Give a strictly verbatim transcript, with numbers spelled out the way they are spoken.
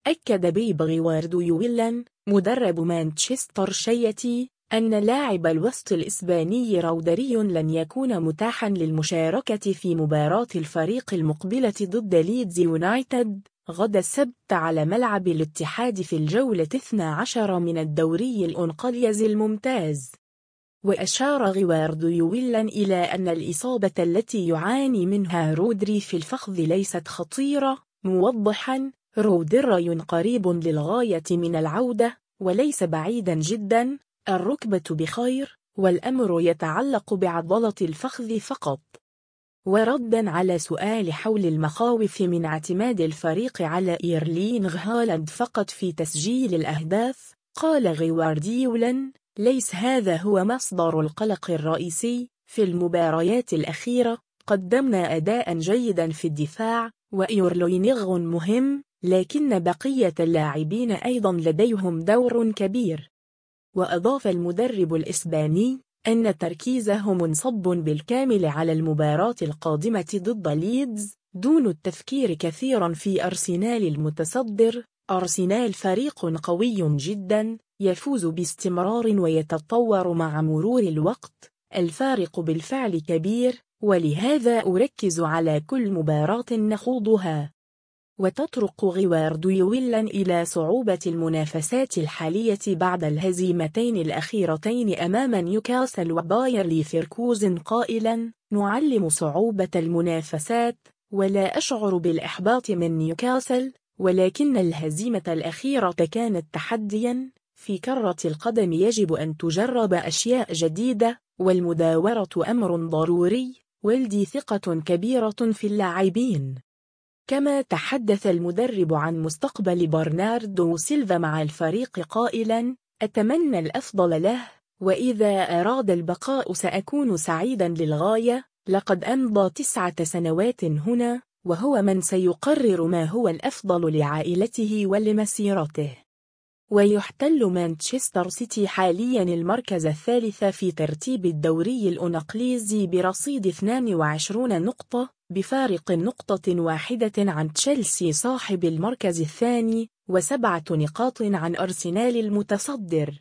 أكد بيب غوارديولا مدرب مانشستر سيتي أن لاعب الوسط الإسباني رودري لن يكون متاحا للمشاركة في مباراة الفريق المقبلة ضد ليدز يونايتد غد السبت على ملعب الاتحاد في الجولة اثنتي عشرة من الدوري الإنجليزي الممتاز. وأشار غوارديولا إلى أن الإصابة التي يعاني منها رودري في الفخذ ليست خطيرة، موضحا: رودري قريب للغاية من العودة وليس بعيدا جدا، الركبة بخير والأمر يتعلق بعضلة الفخذ فقط. وردا على سؤال حول المخاوف من اعتماد الفريق على إيرلينغ هالاند فقط في تسجيل الأهداف، قال غوارديولا: ليس هذا هو مصدر القلق الرئيسي. في المباريات الأخيرة قدمنا أداء جيدا في الدفاع، وإيرلينغ مهم، لكن بقية اللاعبين أيضا لديهم دور كبير. وأضاف المدرب الإسباني أن تركيزه منصب بالكامل على المباراة القادمة ضد ليدز، دون التفكير كثيرا في أرسنال المتصدر. أرسنال فريق قوي جدا، يفوز باستمرار ويتطور مع مرور الوقت، الفارق بالفعل كبير، ولهذا أركز على كل مباراة نخوضها. وتطرق غوارديولا إلى صعوبة المنافسات الحالية بعد الهزيمتين الأخيرتين أمام نيوكاسل وباير ليفركوزن قائلا: نعلم صعوبة المنافسات، ولا أشعر بالإحباط من نيوكاسل، ولكن الهزيمة الأخيرة كانت تحديا. في كرة القدم يجب أن تجرب أشياء جديدة، والمداورة أمر ضروري، ولدي ثقة كبيرة في اللاعبين. كما تحدث المدرب عن مستقبل برناردو سيلفا مع الفريق قائلا: أتمنى الأفضل له، وإذا أراد البقاء سأكون سعيدا للغاية، لقد أمضى تسعة سنوات هنا، وهو من سيقرر ما هو الأفضل لعائلته ولمسيرته. ويحتل مانشستر سيتي حاليا المركز الثالث في ترتيب الدوري الإنجليزي برصيد اثنين وعشرين نقطة، بفارق نقطة واحدة عن تشيلسي صاحب المركز الثاني، وسبعة نقاط عن أرسنال المتصدر.